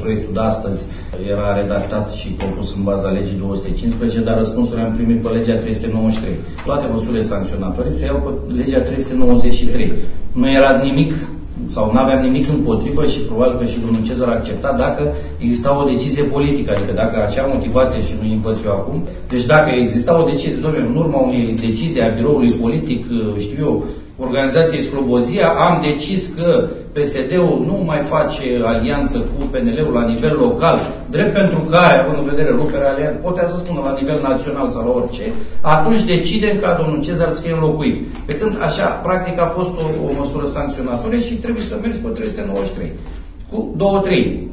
proiectul de astăzi era redactat și propus în baza legii 215, dar răspunsul am primit pe legea 393. Toate măsurile sancționatorii se iau pe legea 393. Nu era nimic sau nu aveam nimic împotrivă și probabil că și domnul Cezar a acceptat dacă exista o decizie politică, adică dacă acea motivație, și nu învăț eu acum, deci dacă exista o decizie, domnule, în urma unei decizii a biroului politic, știu eu, organizației Slobozia, am decis că PSD-ul nu mai face alianță cu PNL-ul la nivel local, drept pentru care, având în vedere ruperea alianță, putea să spună la nivel național sau la orice, atunci decidem ca domnul Cezar să fie înlocuit. Pe când așa, practic, a fost o măsură sancționatorie și trebuie să mergi pe 393. Cu 2-3.